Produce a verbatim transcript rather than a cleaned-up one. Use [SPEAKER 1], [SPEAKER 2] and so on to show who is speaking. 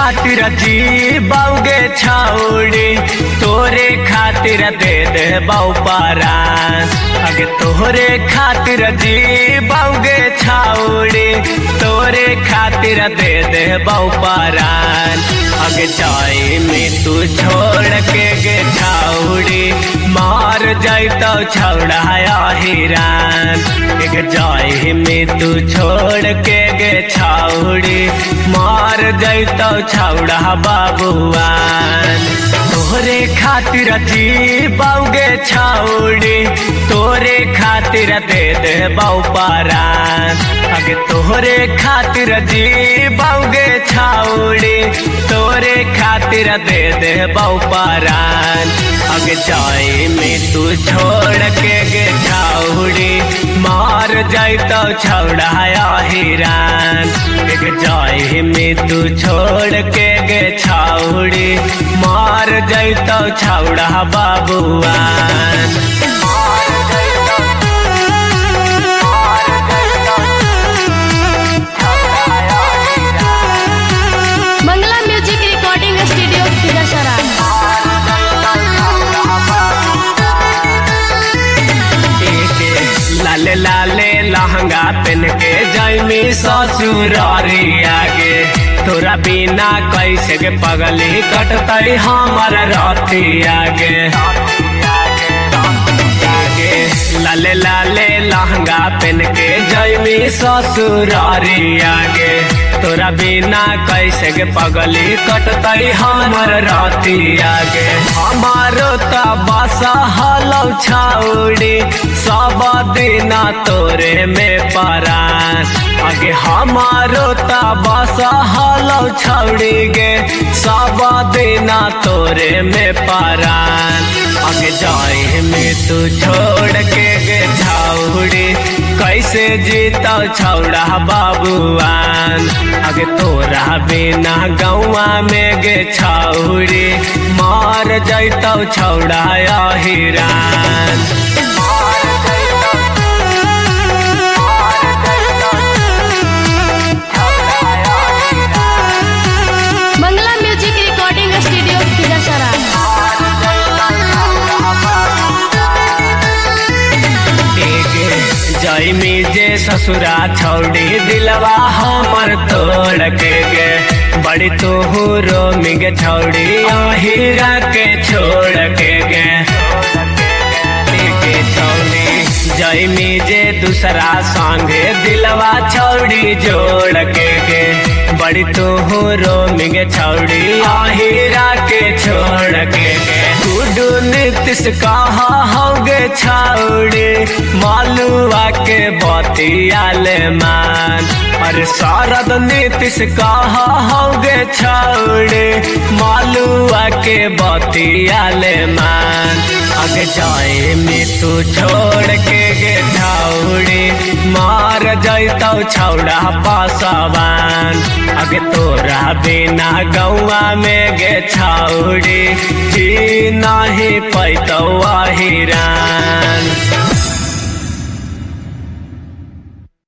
[SPEAKER 1] खातिर जी बाउगे छौड़ी तोरे खातिर दे दे बाऊ परान अगे तोरे खातिर जी बाउगे छौड़ी तोरे खातिर दे दे बाऊ परान अगे जाई में तू छोड़ के गे छौड़ी मार जाइतो छौड़ा हिरान एक जाई में तू छोड़ के गे छौड़ी मार जाइतो छौड़ा बाबुआन तोरे खातिर जी बाउगे छौड़ी तोरे खातिर दे दे बाऊ परान अगे तोरे खातिर जी बाउगे छौड़ी तोरे खातिर दे दे बाऊ परान अगे जाई में तू छोड़ के गे छौड़ी मार जाइतो छौड़ा हिरान एक जाई में तू छोड़ के गे छौड़ी मार जाइतो छौड़ा बाबुआन
[SPEAKER 2] Mangla music recording studio Khijarsarai.
[SPEAKER 1] लाले लाले लहंगा पहन के जाइमी ससुरारी आगे तोरा बिना कैसे के पगली कटतई हमर राती आगे लाले लाले लहंगा पहन के जाइमी ससुरारी आगे तोरा बिना कैसे के पगली कटतई हमर राती आगे हमारो त बसा हलौ छौड़ी सब दिना तोरे में परान आगे हमारो त बसा हलौ छौड़ी गे सब दिना तोरे में परान आगे जाए में तू छोड़ के गे छौड़ी कैसे जीतो छौड़ा बाबुआन आगे तोरा बिना गौवा में गे छौड़ी मार जाइतो छौड़ा हिरान
[SPEAKER 2] Mangla music recording studio Khijarsarai.
[SPEAKER 1] जाइमी जे ससुरा छौड़ी दिलवा हमर तोड़ के गे बड़ी तोहू रोमिगे छौड़ी हीरा के छोड़ के गे छौड़ी जाइमी जे दूसरा संगे दिलवा छौड़ी जोड़ के गे बड़ी तोहू रोमिगे छौड़ी हीरा के छोड़ के गे गुडू नीतिश कहा होगे छौड़ी मालुआ के बतियाले मान अरे शारद नीतिश कहा होगे छौड़ी मालुआ के बतियाले मान आगे जाए में तू छोड़ के गे छौड़ी मार जाइतो छौड़ा पासवान आगे तोरा बिना गौवा में गे छौड़ी जी नाही पैतो हिरान।